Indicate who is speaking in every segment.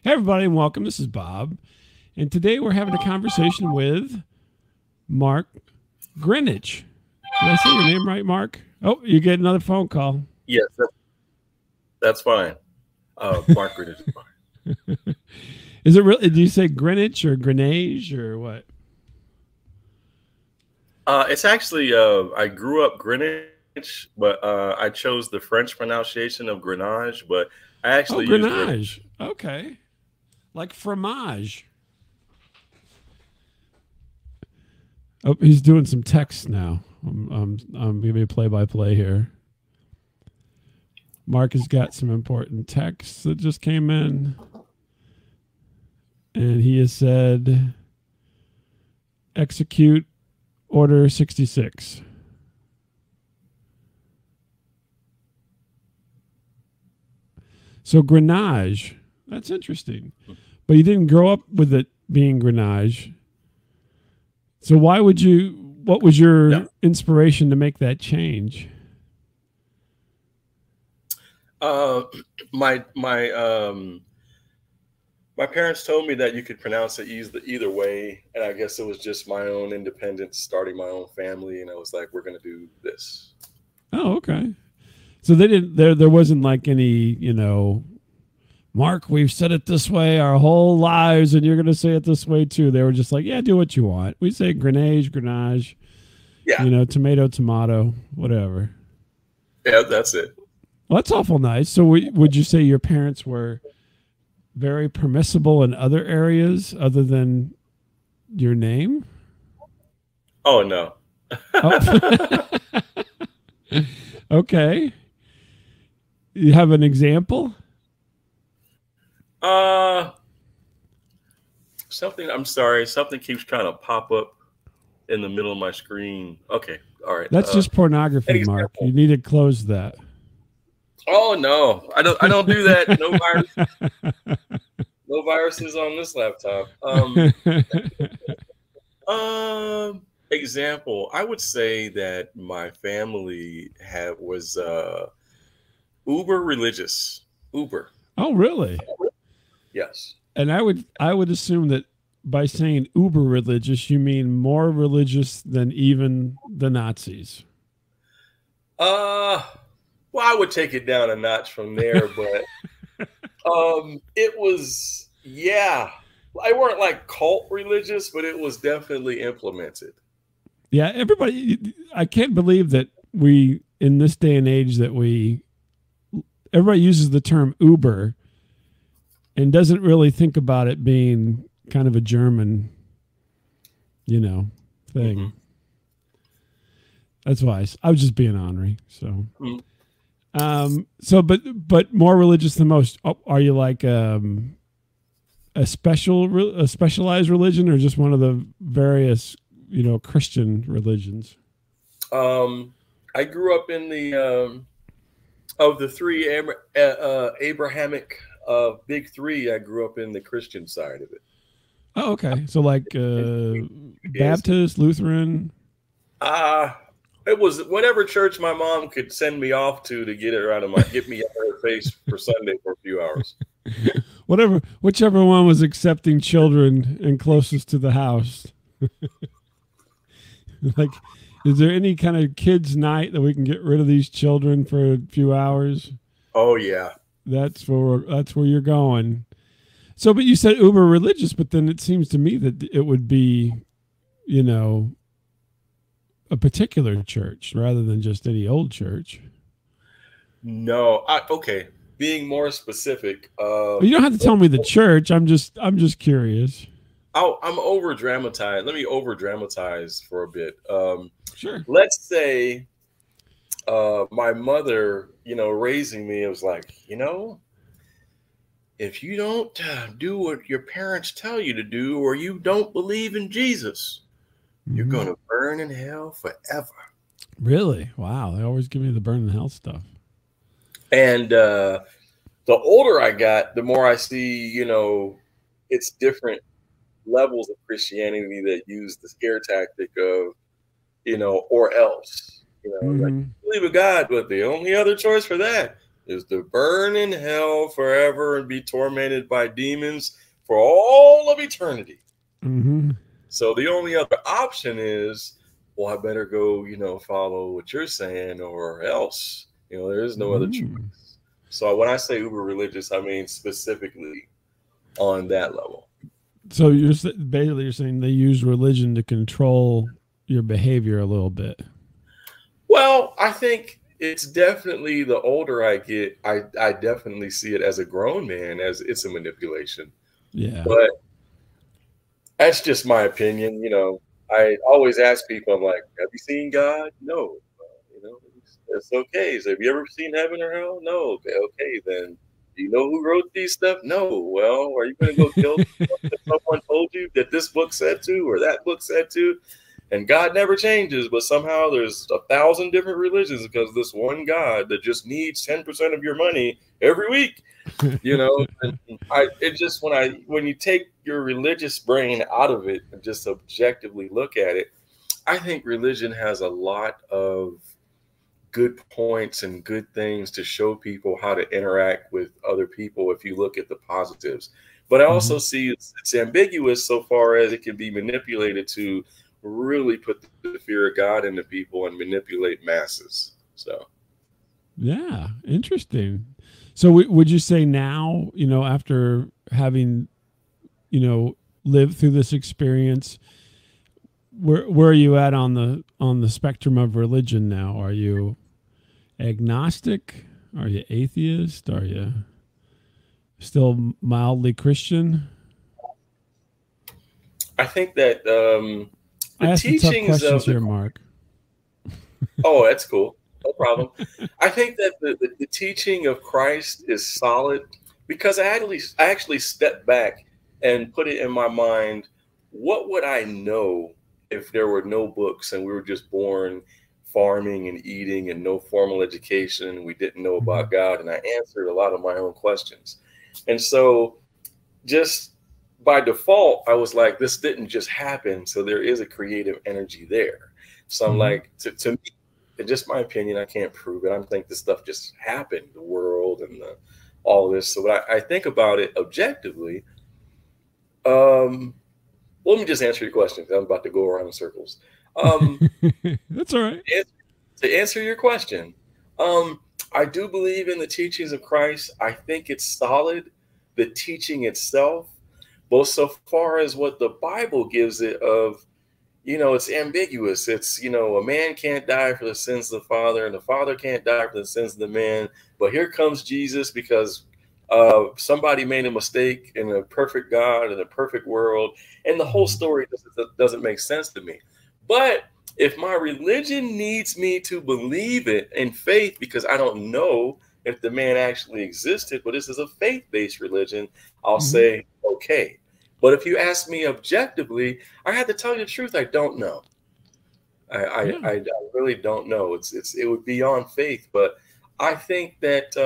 Speaker 1: Hey, everybody, and welcome. This is Bob. And today we're having a conversation with Mark Greenidge. Did I say your name right, Mark? Oh, you get another phone call.
Speaker 2: Yes, that's fine. Margaret is fine.
Speaker 1: Is it really? Do you say Greenwich or Greenage or what?
Speaker 2: It's actually, I grew up Greenwich, but I chose the French pronunciation of Grenache, but I
Speaker 1: Oh,
Speaker 2: actually use Greenwich.
Speaker 1: Grenache. Okay. Like fromage. Oh, he's doing some text now. I'm giving you play-by-play here. Mark has got some important texts that just came in. And he has said, execute order 66. So Grenache, that's interesting. But you didn't grow up with it being Grenache. So what was your inspiration to make that change?
Speaker 2: My parents told me that you could pronounce it either way, and I guess it was just my own independence, starting my own family, and I was like, we're going to do this.
Speaker 1: Oh, okay. So they didn't. There wasn't like any, Mark, we've said it this way our whole lives, and you're going to say it this way too. They were just like, yeah, do what you want. We say Grenache,
Speaker 2: Yeah,
Speaker 1: tomato, whatever.
Speaker 2: yeah, that's it.
Speaker 1: Well, that's awful nice. So would you say your parents were very permissible in other areas other than your name?
Speaker 2: Oh no.
Speaker 1: Oh. Okay. You have an example?
Speaker 2: Something keeps trying to pop up in the middle of my screen. Okay, all right.
Speaker 1: That's just pornography, Mark. You need to close that.
Speaker 2: Oh no, I don't do that. No virus, no viruses on this laptop. Example, I would say that my family was uber religious. Uber.
Speaker 1: Oh, really?
Speaker 2: Yes.
Speaker 1: And I would assume that by saying uber religious, you mean more religious than even the Nazis.
Speaker 2: Well, I would take it down a notch from there, but it was, yeah. I weren't like cult religious, but it was definitely implemented.
Speaker 1: Yeah, I can't believe that we, in this day and age, everybody uses the term Uber and doesn't really think about it being kind of a German, thing. Mm-hmm. That's why I was just being ornery. So, but more religious than most. Are you like a specialized religion, or just one of the various, Christian religions?
Speaker 2: I grew up in the of the three Abrahamic big three. I grew up in the Christian side of it.
Speaker 1: Oh, okay. So like Baptist, Lutheran.
Speaker 2: It was whatever church my mom could send me off to get me out of her face for Sunday for a few hours.
Speaker 1: Whichever one was accepting children and closest to the house. Like, is there any kind of kids' night that we can get rid of these children for a few hours?
Speaker 2: Oh yeah,
Speaker 1: that's where you're going. So, but you said uber religious, but then it seems to me that it would be, a particular church rather than just any old church.
Speaker 2: No, okay. Being more specific,
Speaker 1: you don't have to tell me the church. I'm just curious.
Speaker 2: I'm over dramatized. Let me over dramatize for a bit.
Speaker 1: Sure.
Speaker 2: Let's say my mother, raising me, it was like, if you don't do what your parents tell you to do, or you don't believe in Jesus, you're going to burn in hell forever.
Speaker 1: Really? Wow. They always give me the burn in hell stuff.
Speaker 2: And the older I got, the more I see, it's different levels of Christianity that use the scare tactic of, or else, like, believe in God, but the only other choice for that is to burn in hell forever and be tormented by demons for all of eternity.
Speaker 1: Mm-hmm.
Speaker 2: So the only other option is, well, I better go, follow what you're saying, or else, there is no other choice. So when I say uber religious, I mean specifically on that level.
Speaker 1: So you're saying they use religion to control your behavior a little bit.
Speaker 2: Well, I think it's definitely, the older I get, I definitely see it as a grown man as it's a manipulation.
Speaker 1: Yeah.
Speaker 2: But that's just my opinion. I always ask people, I'm like, have you seen God? No. It's okay. So have you ever seen heaven or hell? No. Okay, then. Do you know who wrote these stuff? No. Well, are you going to go kill someone told you that this book said to, or that book said to? And God never changes, but somehow there's 1,000 different religions because this one God that just needs 10% of your money every week. And it just, when you take your religious brain out of it and just objectively look at it, I think religion has a lot of good points and good things to show people how to interact with other people if you look at the positives. But I also see it's ambiguous so far as it can be manipulated to really put the fear of God into people and manipulate masses. So,
Speaker 1: yeah, interesting. So would you say now, after having, lived through this experience, where are you at on the spectrum of religion now? Are you agnostic? Are you atheist? Are you still mildly Christian?
Speaker 2: I think that the teachings of
Speaker 1: here, Mark.
Speaker 2: Oh, that's cool. No problem. I think that the teaching of Christ is solid because I actually stepped back and put it in my mind, what would I know if there were no books and we were just born farming and eating and no formal education and we didn't know about God? And I answered a lot of my own questions. And so just by default, I was like, this didn't just happen. So there is a creative energy there. So I'm like, to me, in just my opinion, I can't prove it. I think this stuff just happened, the world and all this. So when I think about it objectively, let me just answer your question because I'm about to go around in circles.
Speaker 1: That's all right.
Speaker 2: To answer your question, I do believe in the teachings of Christ. I think it's solid, the teaching itself, both so far as what the Bible gives it of, it's ambiguous. It's, a man can't die for the sins of the father and the father can't die for the sins of the man. But here comes Jesus because somebody made a mistake in a perfect God in a perfect world. And the whole story doesn't make sense to me. But if my religion needs me to believe it in faith, because I don't know if the man actually existed, but this is a faith-based religion, I'll say, okay. But if you ask me objectively, I have to tell you the truth. I don't know. I really don't know. It would be on faith, but I think that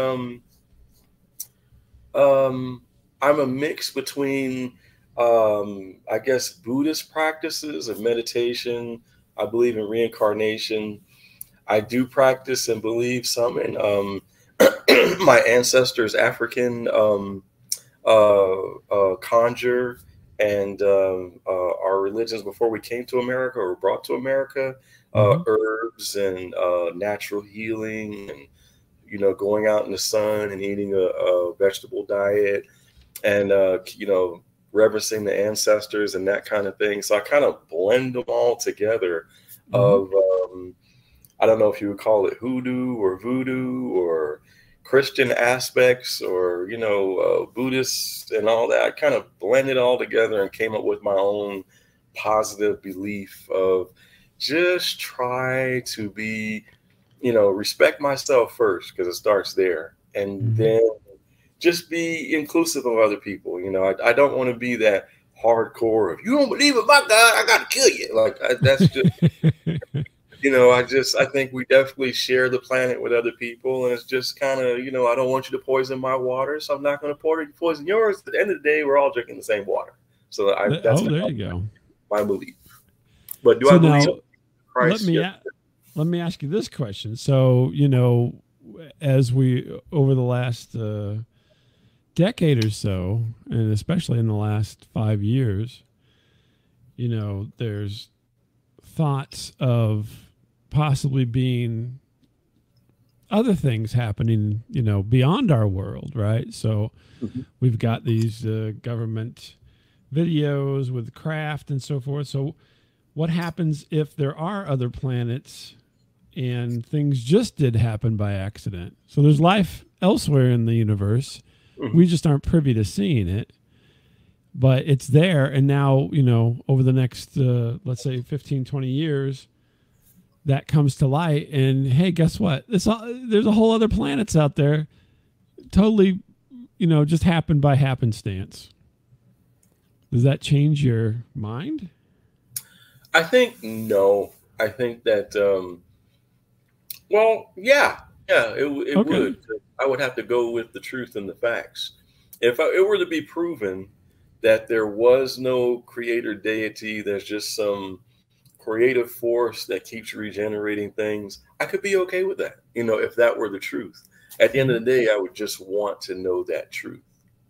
Speaker 2: I'm a mix between I guess Buddhist practices of meditation. I believe in reincarnation. I do practice and believe some in my ancestors' African conjure and our religions before we came to America or brought to America, herbs and natural healing and, going out in the sun and eating a vegetable diet and, reverencing the ancestors and that kind of thing. So I kind of blend them all together of, I don't know if you would call it hoodoo or voodoo or Christian aspects or, Buddhists and all that. I kind of blended it all together and came up with my own positive belief of just try to be, respect myself first because it starts there. And then just be inclusive of other people. I don't want to be that hardcore. If you don't believe in my God, I got to kill you. That's just, I think we definitely share the planet with other people. And it's just kind of, I don't want you to poison my water, so I'm not going to poison yours. At the end of the day, we're all drinking the same water. So that's
Speaker 1: there you go.
Speaker 2: My belief. But I believe
Speaker 1: Christ? Let me ask you this question. So, as we over the last decade or so, and especially in the last 5 years, there's thoughts of possibly being other things happening, beyond our world, right? So we've got these government videos with craft and so forth. So what happens if there are other planets and things just did happen by accident? So there's life elsewhere in the universe. We just aren't privy to seeing it, but it's there. And now, over the next, let's say 15, 20 years, that comes to light, and hey, guess what? There's a whole other planets out there, totally, just happened by happenstance. Does that change your mind?
Speaker 2: I think no. I think that, well, yeah, it okay. Would. I would have to go with the truth and the facts. If it were to be proven that there was no creator deity, there's just some creative force that keeps regenerating things, I could be okay with that. If that were the truth. At the end of the day, I would just want to know that truth.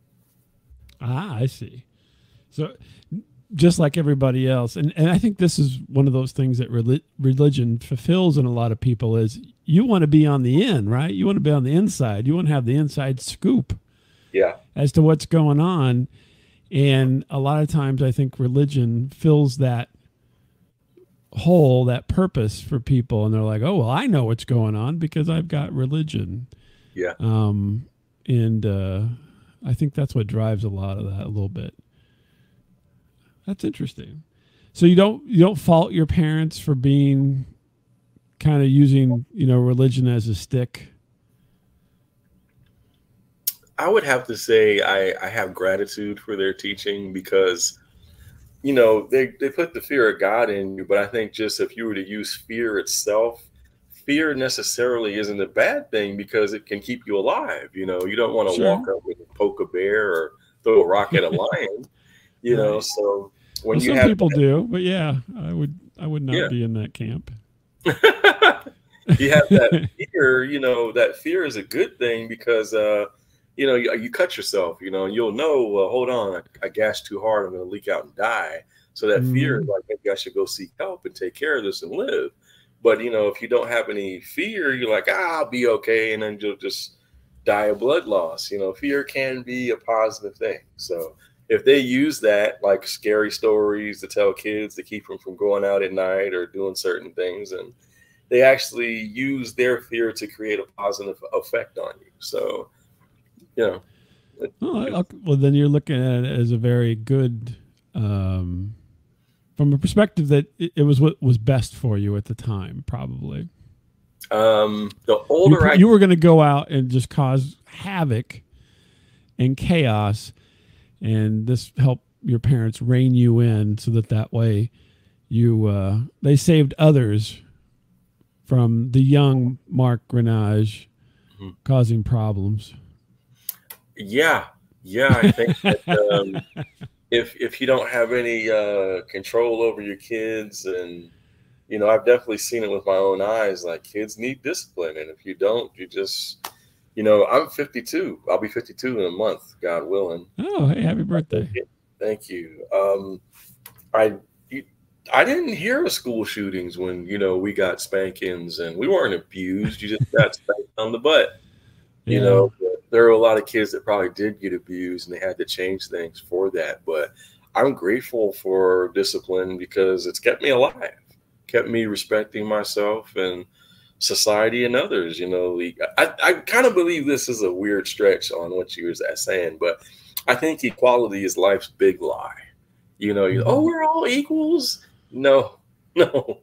Speaker 1: I see. So just like everybody else, and I think this is one of those things that religion fulfills in a lot of people, is you want to be on the end, right? You want to be on the inside. You want to have the inside scoop, as to what's going on. And a lot of times I think religion fills that hole, that purpose for people, and they're like, oh, well, I know what's going on because I've got religion. And I think that's what drives a lot of that a little bit. That's interesting. So you don't fault your parents for being kind of using religion as a stick?
Speaker 2: I would have to say I have gratitude for their teaching, because they put the fear of God in you, but I think just if you were to use fear itself, fear necessarily isn't a bad thing, because it can keep you alive. You don't want to walk up and poke a bear or throw a rock at a lion. Right. So when
Speaker 1: some people do, but yeah, I would not be in that camp.
Speaker 2: You have that fear. That fear is a good thing, because you cut yourself, and you'll know, hold on, I gassed too hard, I'm going to leak out and die. So that fear is like, maybe I should go seek help and take care of this and live. But, if you don't have any fear, you're like, I'll be okay. And then you'll just die of blood loss. Fear can be a positive thing. So if they use that, like scary stories to tell kids to keep them from going out at night or doing certain things, and they actually use their fear to create a positive effect on you. So,
Speaker 1: well, then you're looking at it as a very good, from a perspective that it was what was best for you at the time, probably.
Speaker 2: The older
Speaker 1: you were going to go out and just cause havoc and chaos, and this helped your parents rein you in, so that way they saved others from the young Mark Grenache causing problems.
Speaker 2: Yeah, I think that if you don't have any control over your kids, and I've definitely seen it with my own eyes, like kids need discipline, and if you don't, you just I'm 52. I'll be 52 in a month, God willing.
Speaker 1: Oh, hey, happy birthday!
Speaker 2: Thank you. I didn't hear of school shootings when we got spankings, and we weren't abused. You just got spanked on the butt. There are a lot of kids that probably did get abused, and they had to change things for that. But I'm grateful for discipline, because it's kept me alive, kept me respecting myself and society and others. I kind of believe this is a weird stretch on what you were saying, but I think equality is life's big lie. Oh, we're all equals. No.
Speaker 1: No.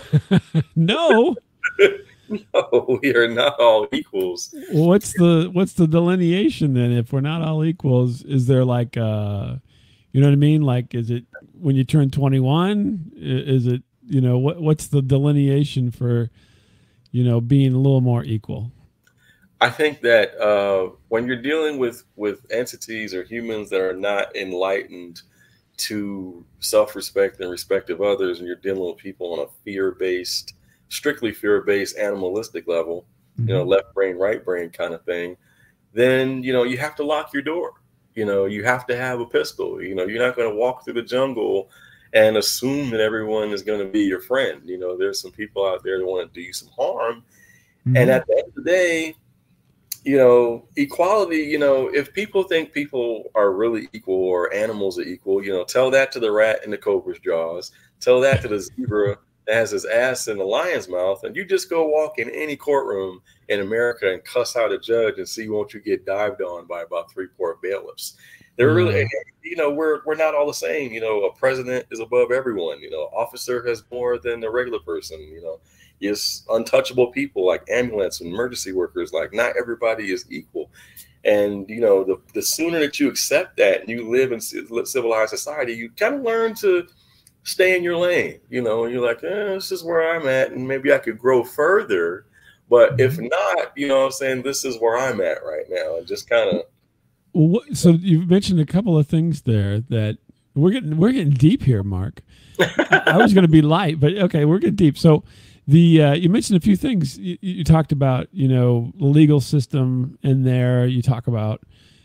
Speaker 2: No, we are not all equals.
Speaker 1: Well, what's the delineation then? If we're not all equals, is there like, you know what I mean? Like, is it when you turn 21? Is it, what's the delineation for, being a little more equal?
Speaker 2: I think that when you're dealing with entities or humans that are not enlightened to self-respect and respect of others, and you're dealing with people on a strictly fear-based animalistic level, left brain, right brain kind of thing, then, you have to lock your door. You have to have a pistol. You're not going to walk through the jungle and assume that everyone is going to be your friend. There's some people out there that want to do you some harm. And at the end of the day, equality, if people think people are really equal or animals are equal, tell that to the rat in the cobra's jaws, tell that to the zebra that has his ass in the lion's mouth, and you just go walk in any courtroom in America and cuss out a judge and see, won't you get dived on by about 3 port bailiffs. They're really, we're not all the same. A president is above everyone. Officer has more than a regular person. Is untouchable people like ambulance and emergency workers. Like, not everybody is equal. And, the sooner that you accept that and you live in civilized society, you kind of learn to stay in your lane, and you're like, this is where I'm at, and maybe I could grow further. But if not, I'm saying, this is where I'm at right now, and just kind of.
Speaker 1: Well, so you mentioned a couple of things there that we're getting deep here, Mark. I was going to be light, but okay, we're getting deep. So you mentioned a few things. You talked about, the legal system in there. You talk about,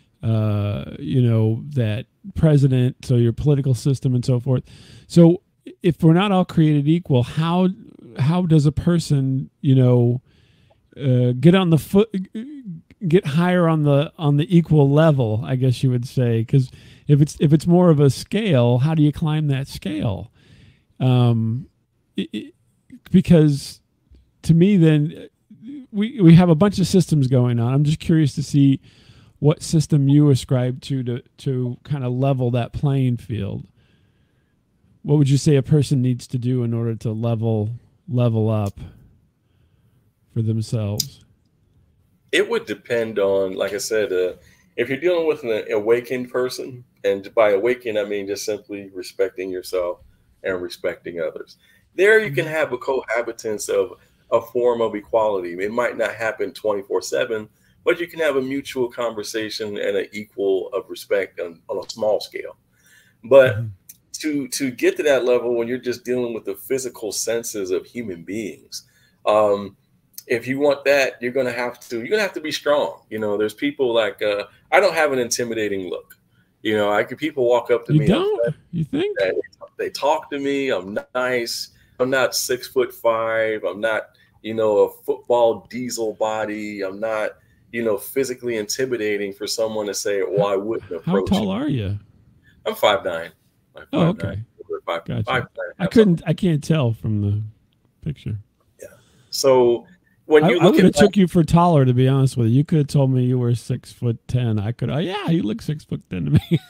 Speaker 1: that president, so your political system and so forth. So if we're not all created equal, how does a person, get higher on the equal level, I guess you would say? Because if it's more of a scale, how do you climb that scale? Because to me, then we have a bunch of systems going on. I'm just curious to see what system you ascribe to kind of level that playing field. What would you say a person needs to do in order to level up for themselves?
Speaker 2: It would depend on, like I said, if you're dealing with an awakened person, and by awakened, I mean just simply respecting yourself and respecting others. There you can have a cohabitance of a form of equality. It might not happen 24/7, but you can have a mutual conversation and an equal of respect on a small scale. But to get to that level, when you're just dealing with the physical senses of human beings, if you want that, you're gonna have to be strong. There's people like I don't have an intimidating look. People walk up to me.
Speaker 1: Don't you think?
Speaker 2: They talk to me. I'm nice. I'm not 6'5". I'm not, a football diesel body. I'm not, physically intimidating for someone to say, well, I wouldn't approach.
Speaker 1: How tall are you?
Speaker 2: I'm 5'9".
Speaker 1: Oh, okay. Gotcha.
Speaker 2: 5'9".
Speaker 1: I can't tell from the picture.
Speaker 2: Yeah. So when you
Speaker 1: I would have took you for taller, to be honest with you. You could have told me you were 6'10". I could. Oh yeah, you look 6'10" to me.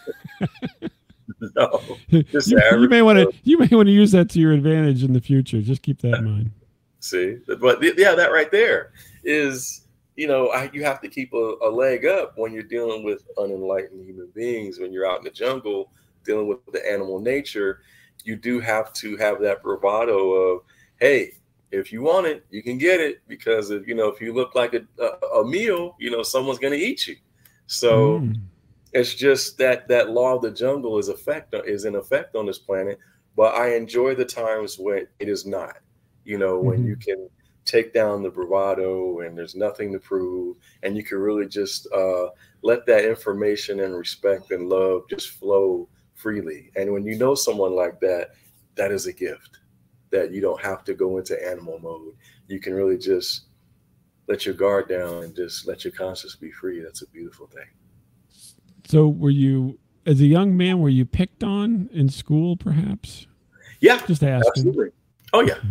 Speaker 2: No,
Speaker 1: you may want to use that to your advantage in the future. Just keep that in mind.
Speaker 2: See, but that right there is, you have to keep a leg up when you're dealing with unenlightened human beings. When you're out in the jungle dealing with the animal nature, you do have to have that bravado of, hey, if you want it, you can get it, because if you look like a meal, someone's going to eat you. So. It's just that law of the jungle is in effect on this planet, but I enjoy the times when it is not. When you can take down the bravado and there's nothing to prove, and you can really just let that information and respect and love just flow freely. And when you know someone like that, that is a gift, that you don't have to go into animal mode. You can really just let your guard down and just let your conscience be free. That's a beautiful thing.
Speaker 1: So were you, as a young man, were you picked on in school, perhaps?
Speaker 2: Yeah.
Speaker 1: Just asking.
Speaker 2: Absolutely. Oh, yeah.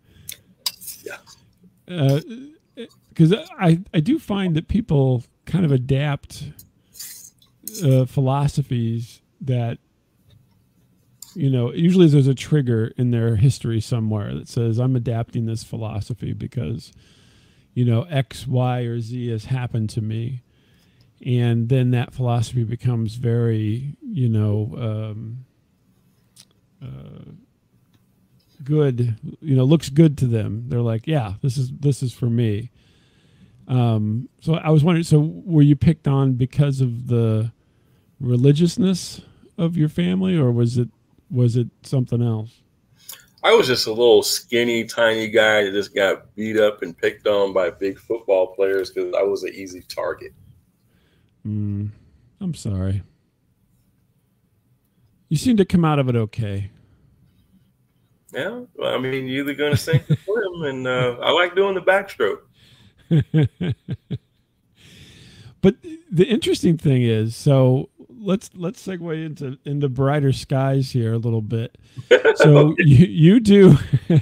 Speaker 1: Yeah. Because I do find that people kind of adapt philosophies that, usually there's a trigger in their history somewhere that says, I'm adapting this philosophy because, X, Y, or Z has happened to me. And then that philosophy becomes very, good, looks good to them. They're like, yeah, this is for me. So I was wondering, so were you picked on because of the religiousness of your family, or was it something else?
Speaker 2: I was just a little skinny, tiny guy that just got beat up and picked on by big football players because I was an easy target.
Speaker 1: I'm sorry. You seem to come out of it okay.
Speaker 2: Yeah, well, I mean, you're either going to sink or swim, and I like doing the backstroke.
Speaker 1: But the interesting thing is, so let's segue into brighter skies here a little bit. So
Speaker 2: Okay.
Speaker 1: you do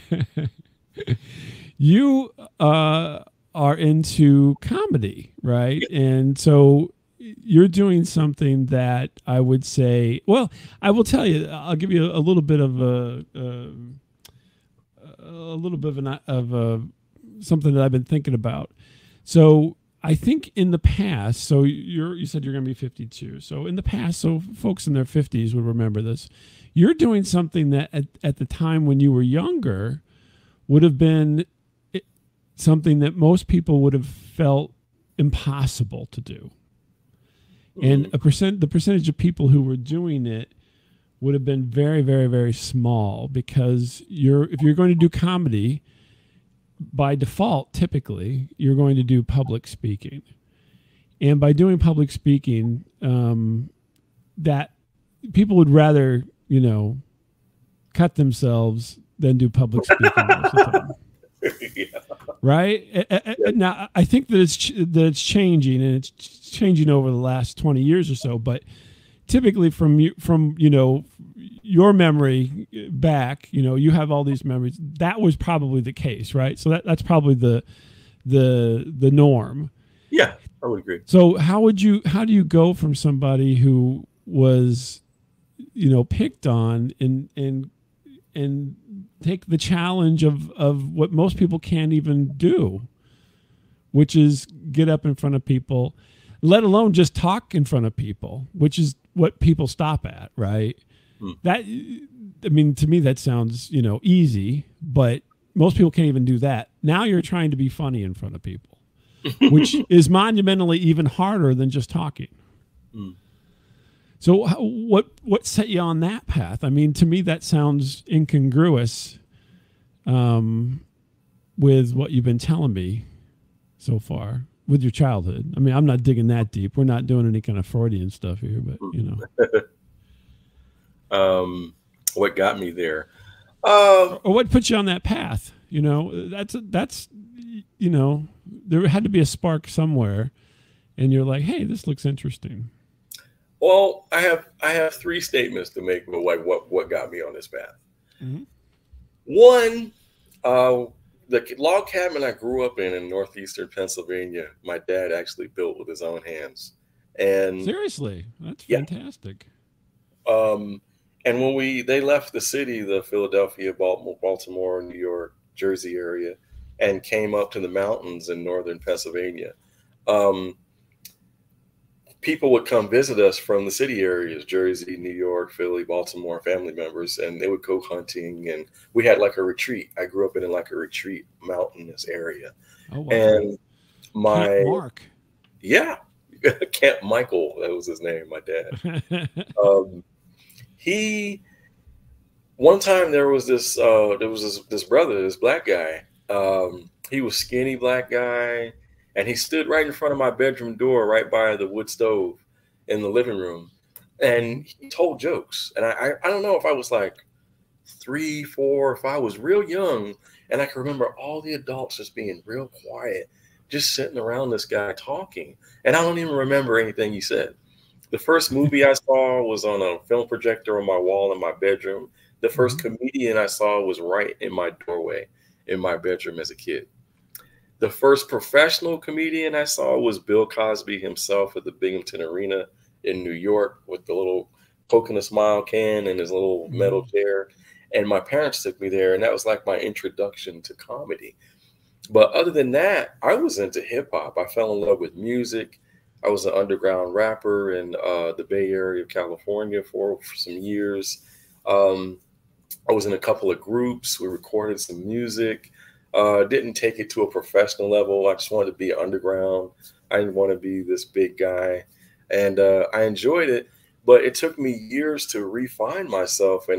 Speaker 1: you are into comedy, right?
Speaker 2: Yeah.
Speaker 1: And so you're doing something that I would say, well, I will tell you, I'll give you a little bit of a little bit of something that I've been thinking about. So I think in the past, so you said you're going to be 52. So in the past, so folks in their 50s would remember this. You're doing something that at the time when you were younger would have been something that most people would have felt impossible to do. And the percentage of people who were doing it would have been very, very, very small, because if you're going to do comedy, by default, typically you're going to do public speaking. And by doing public speaking, that people would rather, cut themselves than do public speaking most of the time.
Speaker 2: Yeah.
Speaker 1: Right? Now, I think that it's changing, and it's changing over the last 20 years or so. But typically, from your memory back, you have all these memories. That was probably the case, right? So that's probably the norm.
Speaker 2: Yeah, I would agree.
Speaker 1: So how do you go from somebody who was, picked on and take the challenge of what most people can't even do, which is get up in front of people, let alone just talk in front of people, which is what people stop at, right? That, I mean, to me, that sounds, easy, but most people can't even do that. Now you're trying to be funny in front of people, which is monumentally even harder than just talking. So what set you on that path? I mean, to me, that sounds incongruous with what you've been telling me so far with your childhood. I mean, I'm not digging that deep. We're not doing any kind of Freudian stuff here, but
Speaker 2: what got me there?
Speaker 1: Or what put you on that path? That's there had to be a spark somewhere, and you're like, hey, this looks interesting.
Speaker 2: Well, I have three statements to make about what got me on this path.
Speaker 1: Mm-hmm.
Speaker 2: One, the log cabin I grew up in northeastern Pennsylvania, my dad actually built with his own hands. And
Speaker 1: seriously, that's fantastic.
Speaker 2: And when they left the city, the Philadelphia, Baltimore, New York, Jersey area, and came up to the mountains in northern Pennsylvania, people would come visit us from the city areas, Jersey, New York, Philly, Baltimore, family members, and they would go hunting. And we had like a retreat. I grew up in like a retreat mountainous area.
Speaker 1: Oh, wow.
Speaker 2: And
Speaker 1: Camp Mark.
Speaker 2: Yeah, Camp Michael, that was his name, my dad. One time there was this brother, this black guy. He was skinny black guy. And he stood right in front of my bedroom door, right by the wood stove in the living room. And he told jokes. And I don't know if I was like 3, 4, if I was real young. And I can remember all the adults just being real quiet, just sitting around this guy talking. And I don't even remember anything he said. The first movie I saw was on a film projector on my wall in my bedroom. The first comedian I saw was right in my doorway in my bedroom as a kid. The first professional comedian I saw was Bill Cosby himself at the Binghamton Arena in New York with the little Coke and a Smile can and his little metal chair. And my parents took me there, and that was like my introduction to comedy. But other than that, I was into hip hop. I fell in love with music. I was an underground rapper in the Bay Area of California for some years. I was in a couple of groups. We recorded some music. Didn't take it to a professional level. I just wanted to be underground. I didn't want to be this big guy. And I enjoyed it, but it took me years to refine myself. And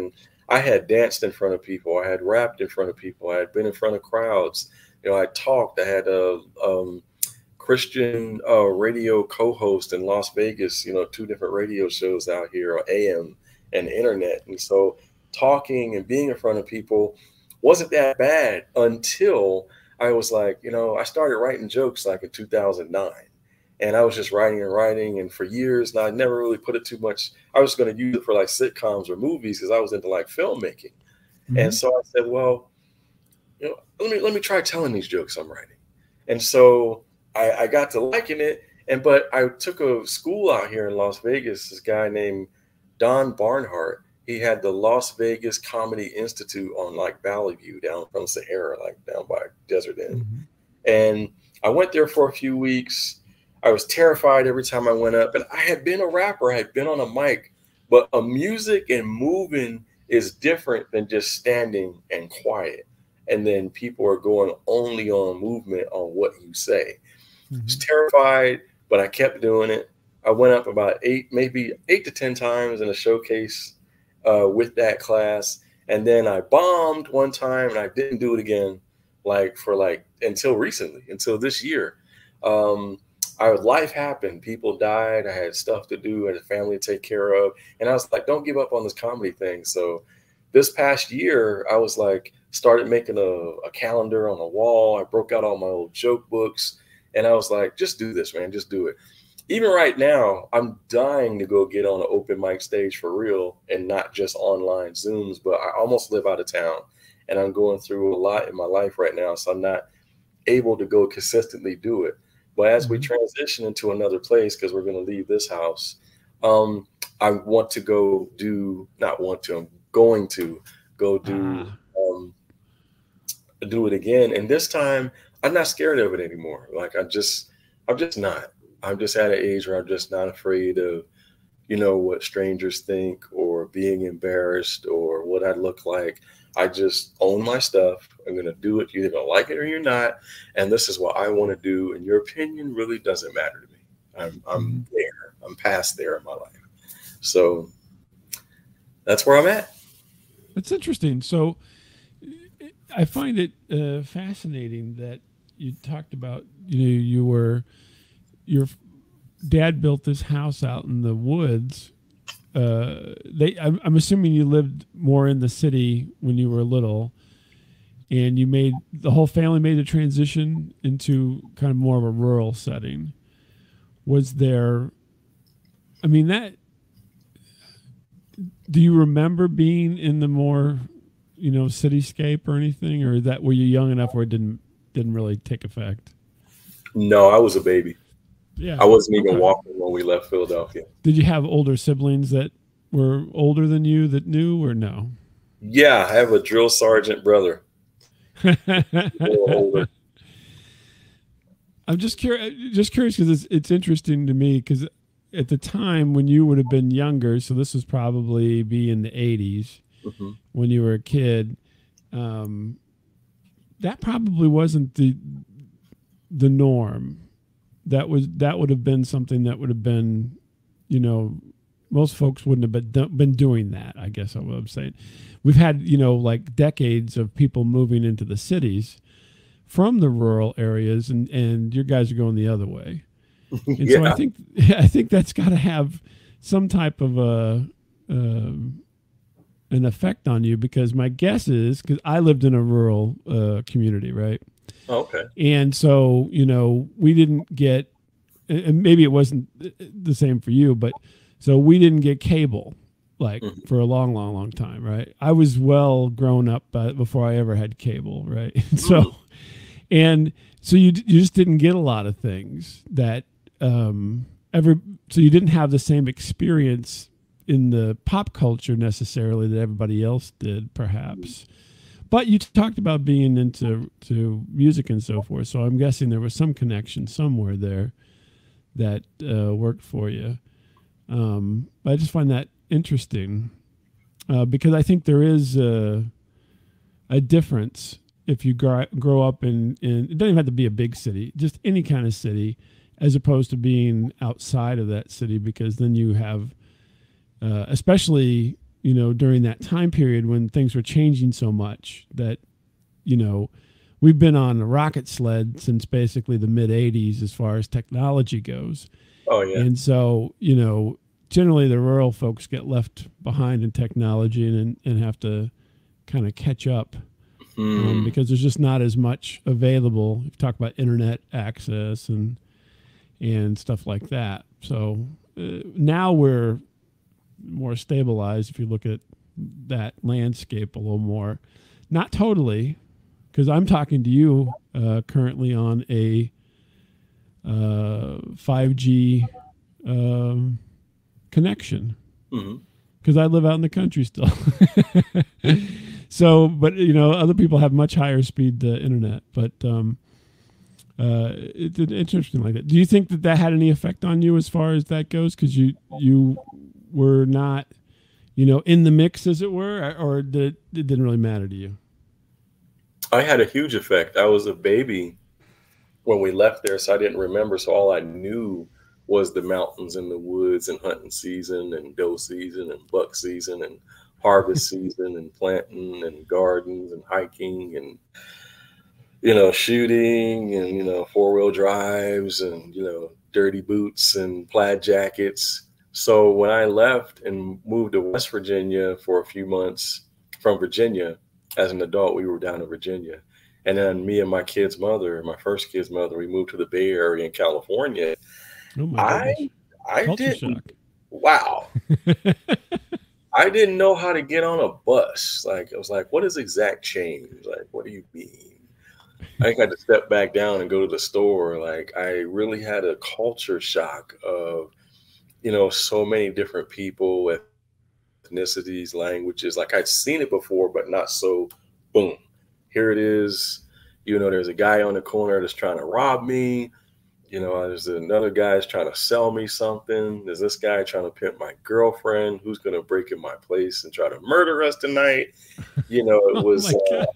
Speaker 2: I had danced in front of people. I had rapped in front of people. I had been in front of crowds. I talked. I had a Christian radio co-host in Las Vegas. Two different radio shows out here, AM and internet. And so talking and being in front of people wasn't that bad until I was like, I started writing jokes like in 2009. And I was just writing and writing. And for years, and I never really put it too much. I was going to use it for like sitcoms or movies because I was into like filmmaking. Mm-hmm. And so I said, well, let me try telling these jokes I'm writing. And so I got to liking it. But I took a school out here in Las Vegas, this guy named Don Barnhart. He had the Las Vegas Comedy Institute on like Valley View down from Sahara, like down by Desert Inn. Mm-hmm. And I went there for a few weeks. I was terrified every time I went up, and I had been a rapper. I had been on a mic, but a music and moving is different than just standing and quiet. And then people are going only on movement on what you say. Mm-hmm. I was terrified, but I kept doing it. I went up about 8 to 10 times in a showcase with that class. And then I bombed one time and I didn't do it again, until recently, until this year. Life happened. People died. I had stuff to do. I had a family to take care of. And I was like, don't give up on this comedy thing. So this past year, I was like, started making a calendar on a wall. I broke out all my old joke books. And I was like, just do this, man. Just do it. Even right now, I'm dying to go get on an open mic stage for real and not just online Zooms, but I almost live out of town. And I'm going through a lot in my life right now. So I'm not able to go consistently do it. But as we transition into another place, because we're going to leave this house, I'm going to go do it again. And this time I'm not scared of it anymore. Like I'm just not. I'm just at an age where I'm just not afraid of, what strangers think or being embarrassed or what I look like. I just own my stuff. I'm going to do it. You're either going to like it or you're not. And this is what I want to do. And your opinion really doesn't matter to me. I'm there. I'm past there in my life. So that's where I'm at.
Speaker 1: That's interesting. So I find it fascinating that you talked about, your dad built this house out in the woods. I'm assuming you lived more in the city when you were little, and the whole family made the transition into kind of more of a rural setting. Was there, do you remember being in the more, cityscape or anything, or were you young enough where it didn't really take effect?
Speaker 2: No, I was a baby.
Speaker 1: Yeah,
Speaker 2: I wasn't even walking when we left Philadelphia.
Speaker 1: Did you have older siblings that were older than you that knew, or no?
Speaker 2: Yeah, I have a drill sergeant brother. Older.
Speaker 1: I'm just curious because it's interesting to me because at the time when you would have been younger, so this was probably be in the 80s when you were a kid, that probably wasn't the norm. That would have been something that would have been, most folks wouldn't have been doing that, I guess what I'm saying. We've had, like decades of people moving into the cities from the rural areas, and your guys are going the other way. And
Speaker 2: yeah.
Speaker 1: So I think that's got to have some type of an effect on you, because my guess is, because I lived in a rural community, right?
Speaker 2: Okay.
Speaker 1: And so, we didn't get, and maybe it wasn't the same for you, but so we didn't get cable for a long, long, long time, right? I was well grown up before I ever had cable, right? So you just didn't get a lot of things that so you didn't have the same experience in the pop culture necessarily that everybody else did, perhaps. But you talked about being into music and so forth, so I'm guessing there was some connection somewhere there that worked for you. But I just find that interesting because I think there is a difference if you grow up in it doesn't even have to be a big city, just any kind of city, as opposed to being outside of that city, because then you have, especially during that time period when things were changing so much that, we've been on a rocket sled since basically the mid 80s as far as technology goes.
Speaker 2: Oh yeah.
Speaker 1: And so, generally the rural folks get left behind in technology and have to kind of catch up because there's just not as much available. You talk about internet access and stuff like that. So now we're more stabilized if you look at that landscape a little more. Not totally, because I'm talking to you currently on a 5G connection because I live out in the country still. So, but other people have much higher speed internet. But it's interesting like that. Do you think that had any effect on you as far as that goes? Because you were not, in the mix, as it were, or it didn't really matter to you?
Speaker 2: I had a huge effect. I was a baby when we left there, so I didn't remember. So all I knew was the mountains and the woods and hunting season and doe season and buck season and harvest season and planting and gardens and hiking and, shooting and, four-wheel drives and, dirty boots and plaid jackets. So when I left and moved to West Virginia for a few months from Virginia, as an adult, we were down in Virginia. And then me and my kid's mother, my first kid's mother, we moved to the Bay Area in California.
Speaker 1: Oh my goodness.
Speaker 2: I
Speaker 1: Culture
Speaker 2: didn't.
Speaker 1: shock.
Speaker 2: Wow. I didn't know how to get on a bus. Like, I was like, what is exact change? Like, what do you mean? I had to step back down and go to the store. Like, I really had a culture shock of, so many different people, ethnicities, languages. Like, I'd seen it before, but not so, boom, here it is. There's a guy on the corner that's trying to rob me. There's another guy that's trying to sell me something. There's this guy trying to pimp my girlfriend who's going to break in my place and try to murder us tonight. It was,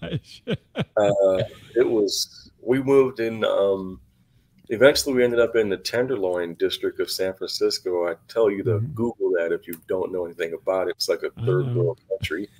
Speaker 2: we moved in, eventually we ended up in the Tenderloin district of San Francisco. I tell you to Google that if you don't know anything about it. It's like a third world country.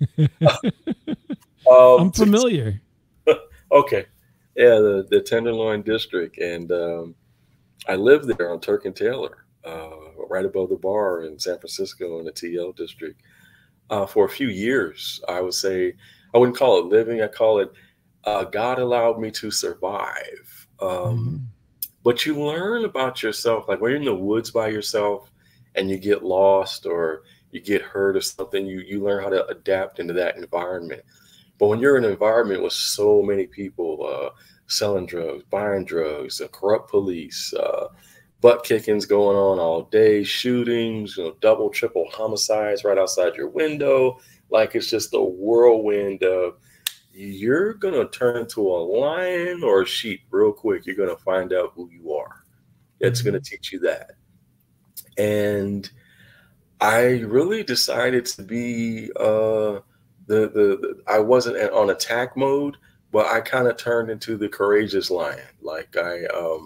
Speaker 1: I'm familiar.
Speaker 2: Okay. Yeah, the Tenderloin district. And I lived there on Turk and Taylor, right above the bar in San Francisco in the TL district, for a few years. I would say, I wouldn't call it living. I call it God allowed me to survive. But you learn about yourself. Like when you're in the woods by yourself and you get lost or you get hurt or something, you learn how to adapt into that environment. But when you're in an environment with so many people selling drugs, buying drugs, a corrupt police, butt kickings going on all day, shootings, double, triple homicides right outside your window. Like it's just a whirlwind of you're going to turn into a lion or a sheep real quick. You're going to find out who you are. It's going to teach you that. And I really decided to be I wasn't on attack mode, but I kind of turned into the courageous lion. Like I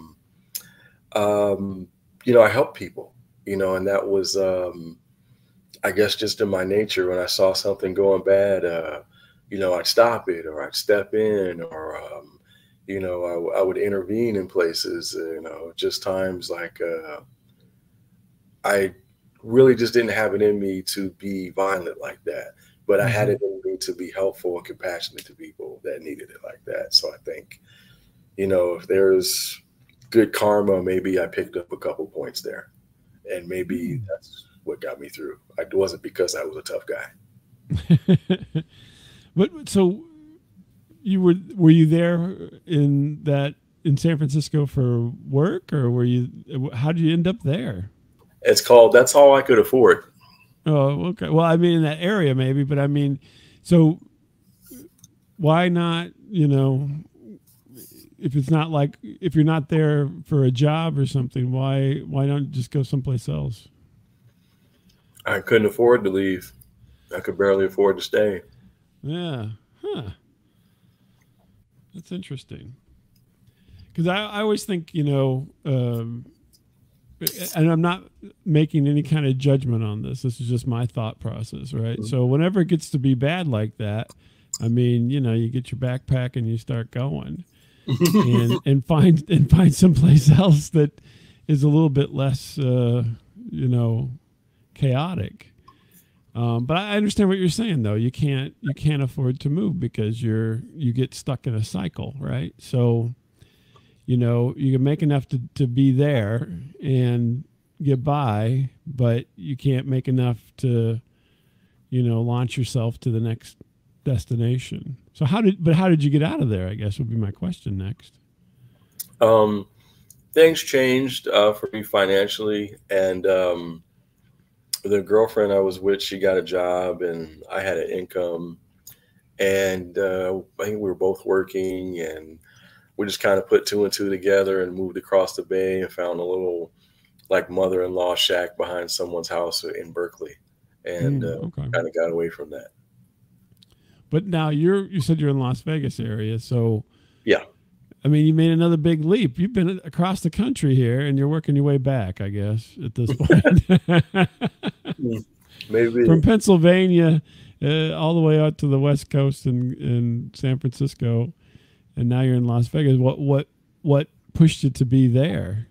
Speaker 2: help people, and that was, I guess just in my nature. When I saw something going bad, I'd stop it or I'd step in or, I would intervene in places, just times like, I really just didn't have it in me to be violent like that, but I had it in me to be helpful and compassionate to people that needed it like that. So I think, if there's good karma, maybe I picked up a couple points there, and maybe that's what got me through. It wasn't because I was a tough guy.
Speaker 1: But so were you there in San Francisco for work, or how did you end up there?
Speaker 2: It's called That's All I Could Afford.
Speaker 1: Oh, okay. Well, I mean, in that area maybe, but I mean, so why not, if it's not like, if you're not there for a job or something, why don't just go someplace else?
Speaker 2: I couldn't afford to leave. I could barely afford to stay.
Speaker 1: Yeah. Huh. That's interesting. Because I always think, and I'm not making any kind of judgment on this. This is just my thought process, right?
Speaker 2: Mhm.
Speaker 1: So whenever it gets to be bad like that, I mean, you get your backpack and you start going, and find someplace else that is a little bit less, chaotic. But I understand what you're saying, though. You can't afford to move because you get stuck in a cycle, right? So, you can make enough to be there and get by, but you can't make enough to, launch yourself to the next destination. So how did you get out of there? I guess would be my question next.
Speaker 2: Things changed for me financially, and the girlfriend I was with, she got a job, and I had an income, and I think we were both working, and we just kind of put two and two together and moved across the bay and found a little like mother-in-law shack behind someone's house in Berkeley, and
Speaker 1: Okay.
Speaker 2: kind of got away from that.
Speaker 1: But now you said you're in Las Vegas area, so
Speaker 2: Yeah.
Speaker 1: I mean, you made another big leap. You've been across the country here, and you're working your way back, I guess, at this point.
Speaker 2: Maybe.
Speaker 1: From Pennsylvania all the way out to the West Coast in San Francisco, and now you're in Las Vegas. What pushed you to be there?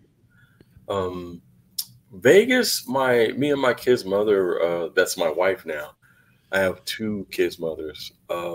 Speaker 2: Vegas, me and my kid's mother, that's my wife now. I have two kids' mothers.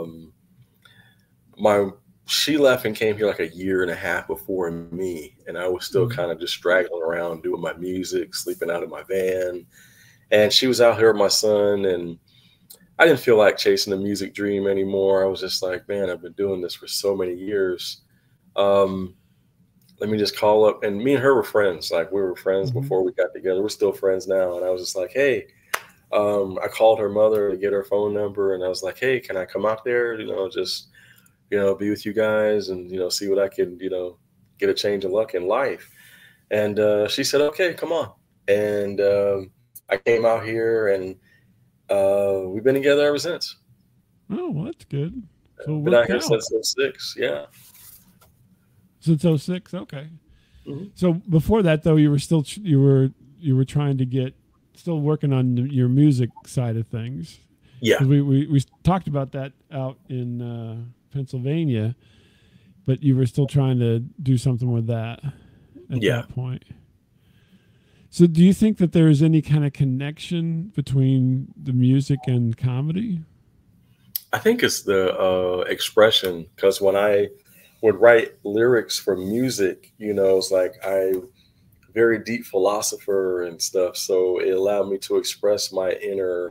Speaker 2: She left and came here like a year and a half before me, and I was still kind of just straggling around doing my music, sleeping out of my van. And she was out here with my son, and I didn't feel like chasing the music dream anymore. I was just like, man, I've been doing this for so many years. Let me just call up. And me and her were friends. Like, we were friends before we got together. We're still friends now. And I was just like, hey, I called her mother to get her phone number, and I was like, hey, can I come out there? Just be with you guys and, see what I can, get a change of luck in life. And she said, okay, come on. And I came out here, and we've been together ever since.
Speaker 1: Oh, well, that's good. So
Speaker 2: been out here since 06. Yeah.
Speaker 1: Since 06. Okay.
Speaker 2: Mm-hmm.
Speaker 1: So before that, though, you were still, you were trying to still working on your music side of things.
Speaker 2: Yeah.
Speaker 1: We talked about that out in Pennsylvania, but you were still trying to do something with that at that point. So do you think that there is any kind of connection between the music and comedy?
Speaker 2: I think it's the expression, because when I would write lyrics for music, it's like very deep philosopher and stuff. So it allowed me to express my inner,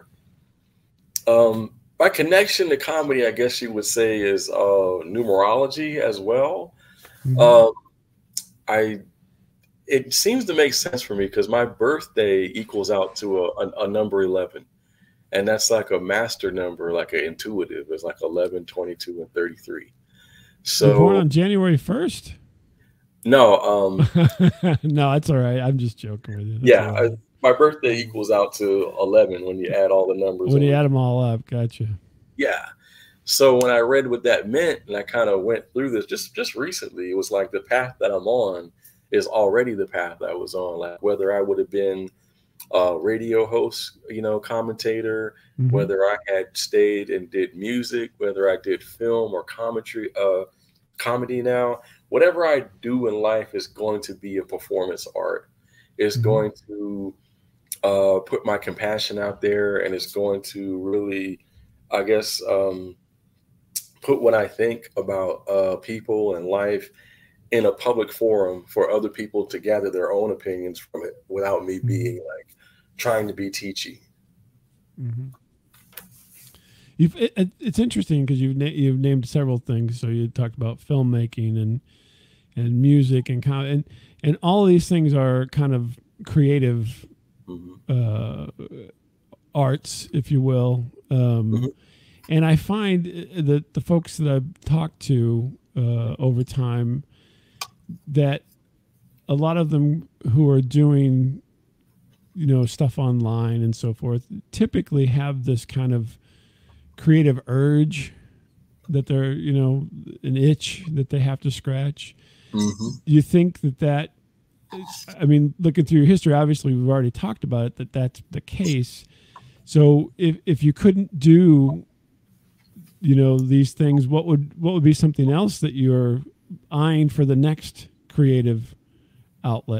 Speaker 2: my connection to comedy, I guess you would say, is numerology as well.
Speaker 1: Mm-hmm.
Speaker 2: It seems to make sense for me because my birthday equals out to a number 11. And that's like a master number, like an intuitive. It's like 11, 22, and 33. So
Speaker 1: you're born on January 1st?
Speaker 2: No.
Speaker 1: No, that's all right. I'm just joking with you.
Speaker 2: That's my birthday equals out to 11 when you add all the numbers.
Speaker 1: When you add them all up, gotcha.
Speaker 2: Yeah. So when I read what that meant, and I kind of went through this just recently, it was like the path that I'm on is already the path I was on. Like whether I would have been a radio host, commentator, whether I had stayed and did music, whether I did film or comedy now, whatever I do in life is going to be a performance art. It's going to put my compassion out there, and it's going to really, I guess, put what I think about people and life in a public forum for other people to gather their own opinions from it without me being like trying to be teachy.
Speaker 1: Mm-hmm. It's interesting because you've named several things. So you talked about filmmaking and music and all of these things are kind of creative arts, if you will. And I find that the folks that I've talked to over time, that a lot of them who are doing, stuff online and so forth, typically have this kind of creative urge that they're, an itch that they have to scratch. You think that I mean, looking through your history, obviously we've already talked about it, that that's the case. So if you couldn't do, you know, these things, what would be something else that you're eyeing for the next creative outlet?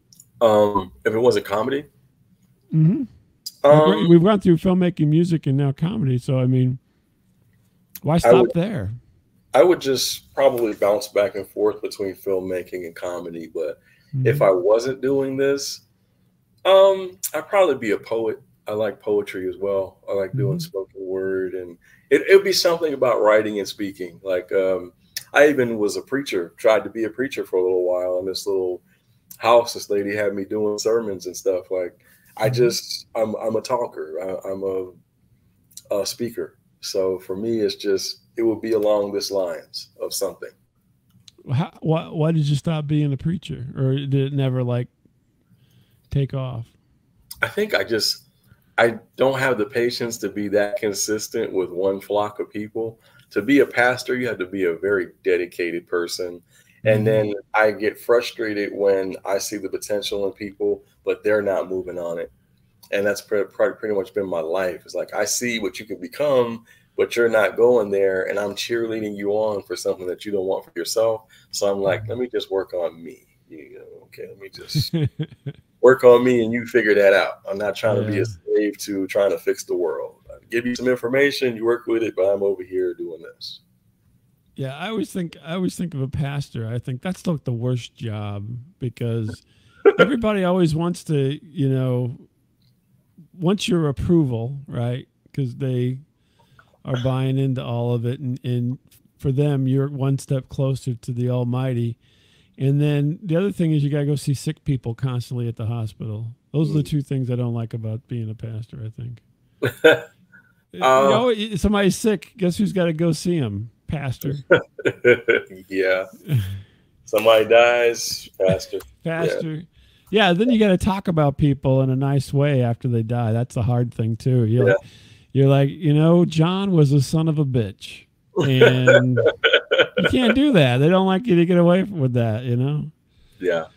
Speaker 2: If it wasn't comedy,
Speaker 1: Mm-hmm. Like we've gone through filmmaking, music, and now comedy. So I mean, why stop there?
Speaker 2: I would just probably bounce back and forth between filmmaking and comedy. But if I wasn't doing this, I'd probably be a poet. I like poetry as well. I like doing spoken word, and it'd be something about writing and speaking. Like I even was a preacher, tried to be a preacher for a little while in this little house. This lady had me doing sermons and stuff. Like I'm a talker. I'm a speaker. So for me, it would be along this lines of something.
Speaker 1: Why did you stop being a preacher, or did it never like take off?
Speaker 2: I think I don't have the patience to be that consistent with one flock of people. To be a pastor, you have to be a very dedicated person. And then I get frustrated when I see the potential in people, but they're not moving on it. And that's pretty much been my life. It's like, I see what you can become, but you're not going there. And I'm cheerleading you on for something that you don't want for yourself. So I'm like, let me just work on me. You know, okay, let me just work on me and you figure that out. I'm not trying to be a slave to trying to fix the world. I give you some information, you work with it, but I'm over here doing this.
Speaker 1: Yeah, I always think of a pastor. I think that's like the worst job, because everybody always wants to, you know, wants your approval, right? Because they are buying into all of it, and for them, you're one step closer to the Almighty. And then the other thing is you got to go see sick people constantly at the hospital. Those are the two things I don't like about being a pastor, I think. You know, somebody's sick, guess who's got to go see him? Pastor.
Speaker 2: Yeah. Somebody dies, pastor.
Speaker 1: Pastor. Yeah, then you got to talk about people in a nice way after they die. That's the hard thing too. You're like, you know, John was a son of a bitch. And you can't do that. They don't like you to get away with that, you know?
Speaker 2: Yeah.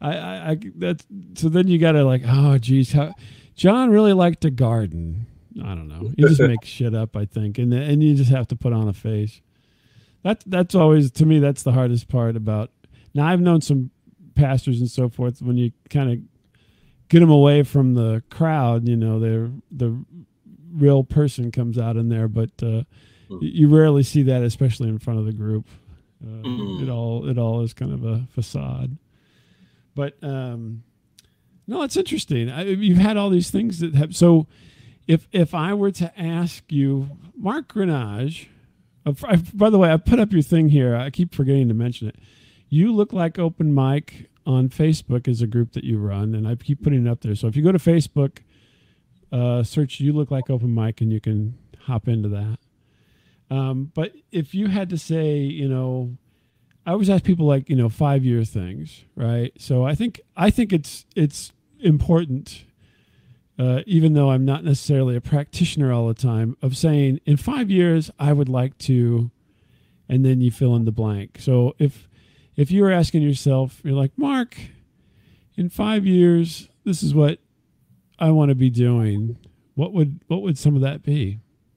Speaker 1: So then you got to like, oh, geez, John really liked to garden. I don't know. You just make shit up, I think. And you just have to put on a face. That's always, to me, that's the hardest part about. Now, I've known some pastors and so forth, when you kind of get them away from the crowd, you know, the real person comes out in there, but you rarely see that, especially in front of the group. It all is kind of a facade. But no, it's interesting. You've had all these things that have. So if I were to ask you, Mark Granage, by the way, I put up your thing here. I keep forgetting to mention it. You Look Like Open Mic on Facebook is a group that you run, and I keep putting it up there. So if you go to Facebook, search You Look Like Open Mic, and you can hop into that. But if you had to say, you know, I always ask people like, you know, 5-year things, right? So I think it's important, even though I'm not necessarily a practitioner all the time, of saying in 5 years I would like to, and then you fill in the blank. So if you were asking yourself, you're like, Mark, in 5 years, this is what I want to be doing. What would some of that be?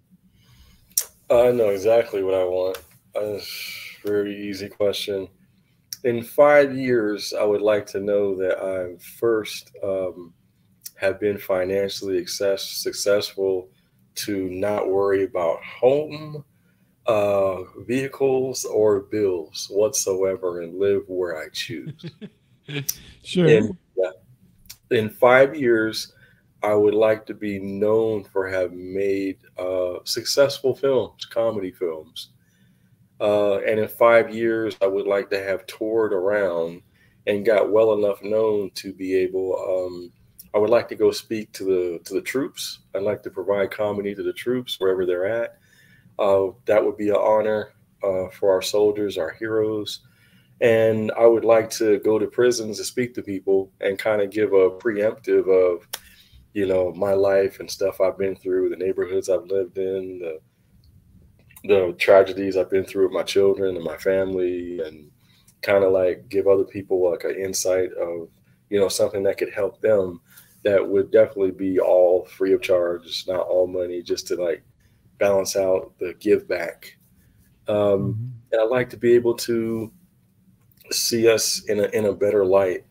Speaker 2: I know exactly what I want. Very easy question. In 5 years, I would like to know that I'm first have been financially successful to not worry about home, vehicles, or bills whatsoever, and live where I choose.
Speaker 1: Sure.
Speaker 2: In 5 years, I would like to be known for having made successful films, comedy films. And in 5 years, I would like to have toured around and got well enough known to be able. I would like to go speak to the troops. I'd like to provide comedy to the troops wherever they're at. That would be an honor for our soldiers, our heroes. And I would like to go to prisons to speak to people and kind of give a preemptive of, you know, my life and stuff I've been through, the neighborhoods I've lived in, the tragedies I've been through with my children and my family, and kind of like give other people like an insight of something that could help them, that would definitely be all free of charge, not all money, just to like balance out the give back.
Speaker 1: Mm-hmm.
Speaker 2: And I'd like to be able to see us in a better light,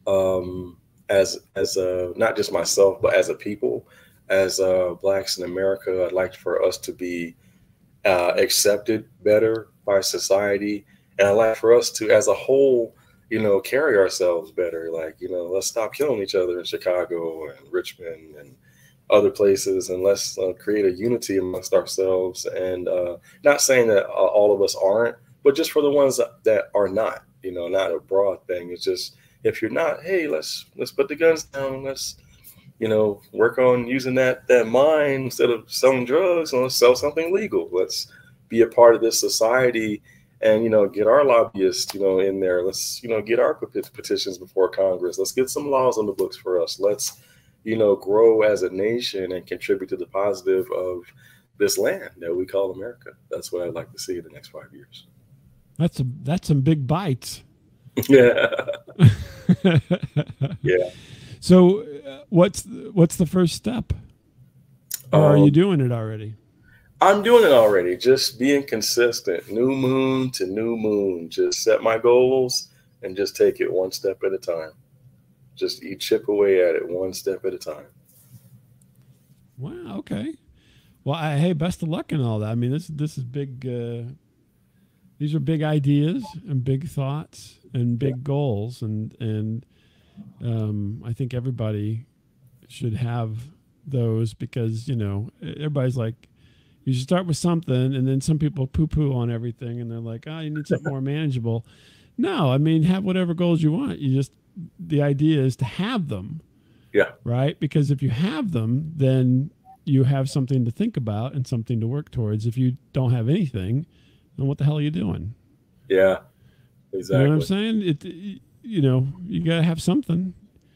Speaker 2: as a, not just myself, but as a people, as blacks in America. I'd like for us to be accepted better by society, and I'd like for us to, as a whole, carry ourselves better. Like, let's stop killing each other in Chicago and Richmond and other places, and let's create a unity amongst ourselves. And not saying that all of us aren't, but just for the ones that are not, not a broad thing. It's just, if you're not, hey, let's put the guns down. Let's, work on using that mind instead of selling drugs, and let's sell something legal. Let's be a part of this society, and get our lobbyists, in there. Let's, get our petitions before Congress. Let's get some laws on the books for us. Let's, grow as a nation and contribute to the positive of this land that we call America. That's what I'd like to see in the next 5 years.
Speaker 1: That's some big bites.
Speaker 2: Yeah. Yeah.
Speaker 1: So, what's the first step? Or are you doing it already?
Speaker 2: I'm doing it already. Just being consistent, new moon to new moon. Just set my goals and just take it one step at a time. Just chip away at it one step at a time.
Speaker 1: Wow. Okay. Well, hey, best of luck in all that. I mean, this is big. These are big ideas and big thoughts and big goals, and I think everybody should have those, because everybody's like, you should start with something, and then some people poo-poo on everything, and they're like, oh, you need something more manageable. No, I mean, have whatever goals you want. The idea is to have them.
Speaker 2: Yeah.
Speaker 1: Right? Because if you have them, then you have something to think about and something to work towards. If you don't have anything, then what the hell are you doing?
Speaker 2: Yeah, exactly.
Speaker 1: You know what I'm saying? You got to have something.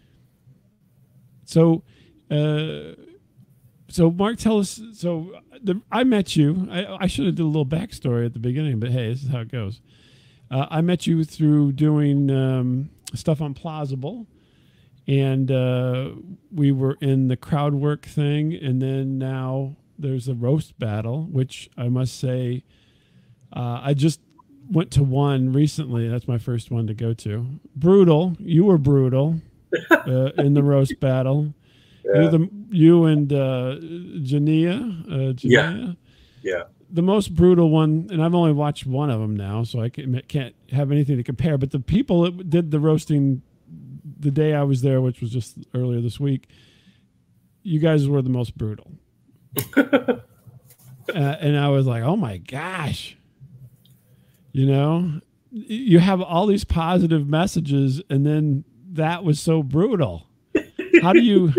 Speaker 1: So, Mark, tell us. So, I met you. I should have did a little backstory at the beginning, but hey, this is how it goes. I met you through doing stuff on Plausible, and we were in the crowd work thing, and then now there's a roast battle, which I must say, I just went to one recently. That's my first one to go to. Brutal. You were brutal in the roast battle. Yeah. You and Jania.
Speaker 2: Yeah.
Speaker 1: The most brutal one, and I've only watched one of them now, so I can't have anything to compare. But the people that did the roasting the day I was there, which was just earlier this week, you guys were the most brutal. And I was like, oh my gosh. You have all these positive messages, and then that was so brutal. How do you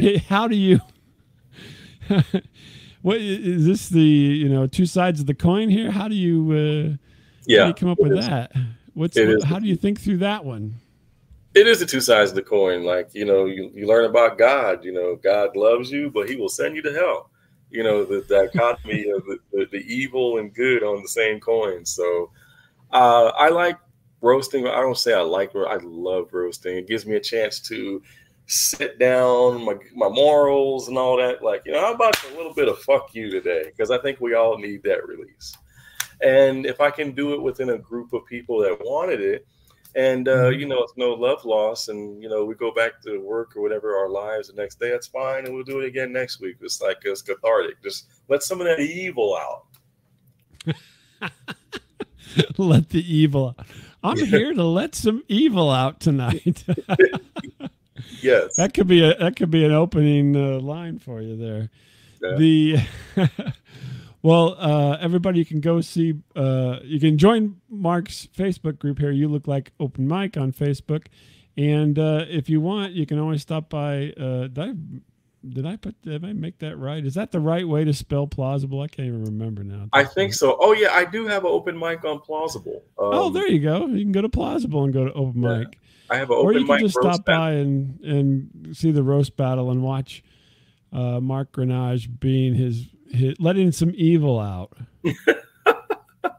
Speaker 1: what is this, the two sides of the coin here? How do you come up with that? How do you think through that one?
Speaker 2: It is the two sides of the coin. Like, you learn about God. God loves you, but he will send you to hell. The dichotomy of the evil and good on the same coin. So I like roasting. I don't say I love roasting. It gives me a chance to sit down my morals and all that. Like, how about a little bit of fuck you today? Because I think we all need that release. And if I can do it within a group of people that wanted it, and it's no love loss, and we go back to work or whatever, our lives the next day, that's fine, and we'll do it again next week. It's like, it's cathartic. Just let some of that evil out.
Speaker 1: Let the evil out. I'm here to let some evil out tonight.
Speaker 2: Yes,
Speaker 1: that could be an opening line for you there. Yeah. Well, everybody, you can go see. You can join Mark's Facebook group here. You Look Like Open Mic on Facebook, and if you want, you can always stop by. Did I make that right? Is that the right way to spell plausible? I can't even remember now.
Speaker 2: I think so. Oh yeah, I do have an open mic on Plausible.
Speaker 1: There you go. You can go to Plausible and go to open mic.
Speaker 2: I have an open mic. Or you can
Speaker 1: just stop by and see the roast battle and watch Mark Grenache being his letting some evil out.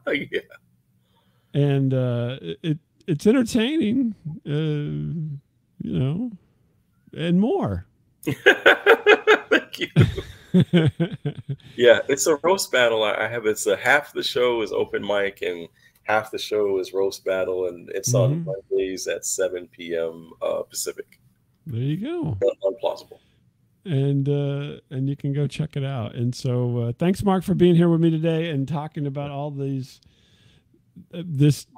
Speaker 2: Yeah.
Speaker 1: And it's entertaining. you know, and more.
Speaker 2: Thank you. Yeah, it's a roast battle. I have it's a half the show is open mic and half the show is roast battle, and it's on
Speaker 1: Mhm.
Speaker 2: Mondays at 7 p.m. Pacific.
Speaker 1: There you go.
Speaker 2: Unplausible.
Speaker 1: And you can go check it out. And so thanks, Mark, for being here with me today and talking about all these this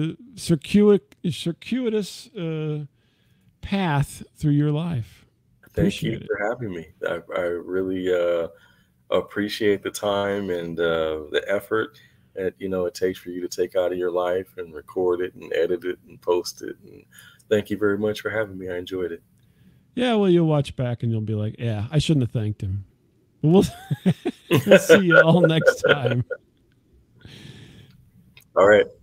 Speaker 1: circuitous path through your life.
Speaker 2: Thank you
Speaker 1: Appreciate it.
Speaker 2: for having me. I really appreciate the time and the effort that it takes for you to take out of your life and record it and edit it and post it. And thank you very much for having me. I enjoyed it.
Speaker 1: Yeah, well, you'll watch back and you'll be like, yeah, I shouldn't have thanked him. We'll, we'll see you all next time.
Speaker 2: All right.